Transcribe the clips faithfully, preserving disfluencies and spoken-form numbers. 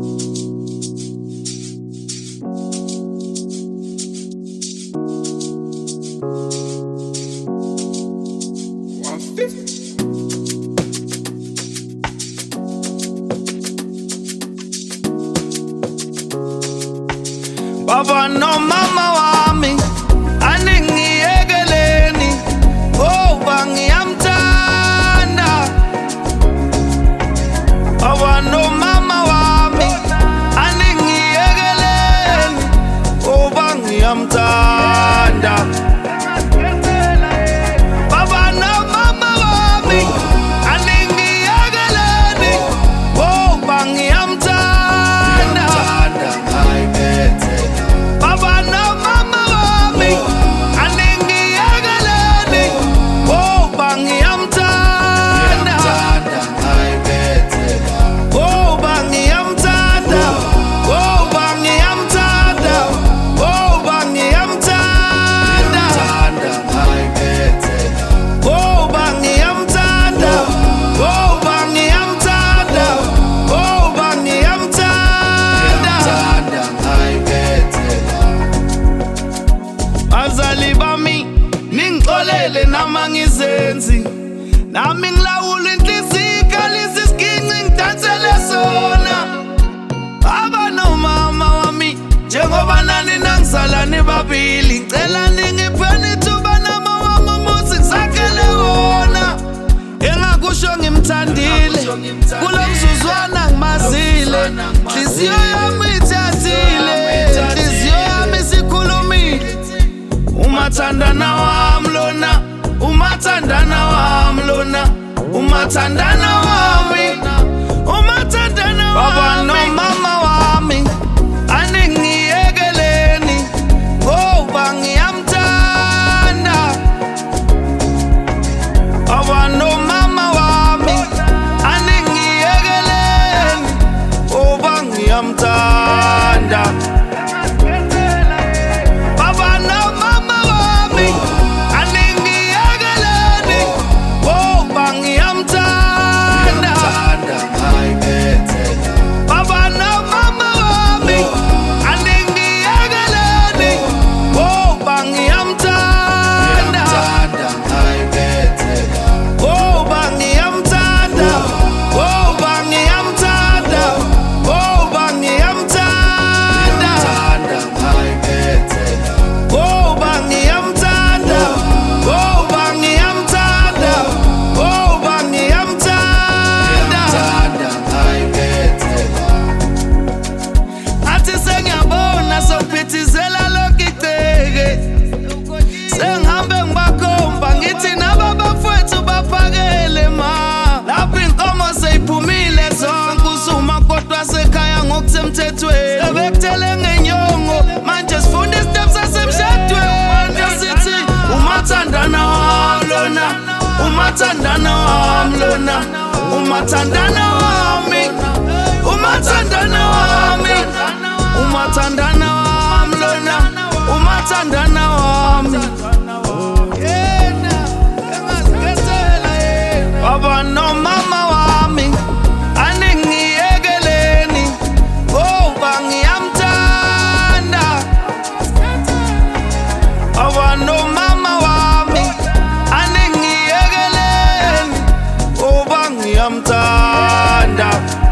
Baba no mama wami aningiyekeleni ngoba ngiyamthanda. Baba no mama wami aningiyekeleni ngoba ngiyamthanda. Baba no mama wami aningiyekeleni ngoba ngiyamthanda. Bazali bami ningixolele nama ngizenzi nami ngilawula inhliziyo ikhalisa isiginci ngidansele sona. Baba nomama wami njengoba nani nangizalani babili ngicela ningipheni ithuba nama wami umuzi ngisakhele wona. Engakusho ngimthandile kulo mzuzwana ngimazile, inhliziyo yami ithathile, inhliziyo yami sikhulumile. Umathandana wami lona, umathandana wami lona, umathandana wami, umathandana wami. Baba no mama wami aningiyekeleni ngoba ngiyamthanda. Baba no mama wami aningiyekeleni ngoba ngiyamthanda. Sebekutele ngenyongo manje sifunde steps asemshadweni. Sithi umathandana wami lona, umathandana wami lona, umathandana wami, umathandana wami, umathandana wami lona, umathandana wami. Baba no mama wami aningiyekeleni ngoba ngiyamthanda. Baba no mama wami aningiyekeleni ngoba ngiyamthanda.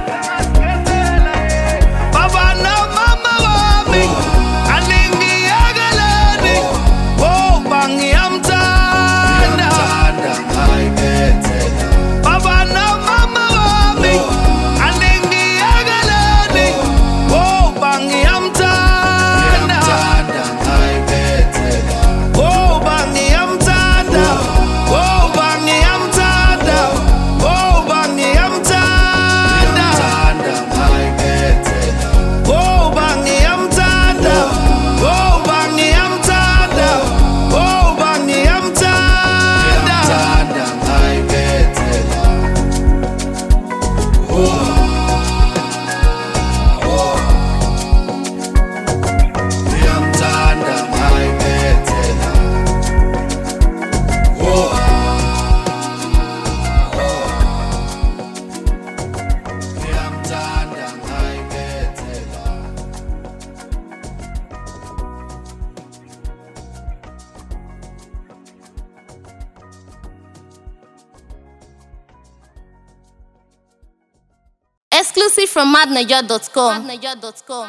Exclusive from madniger dot com.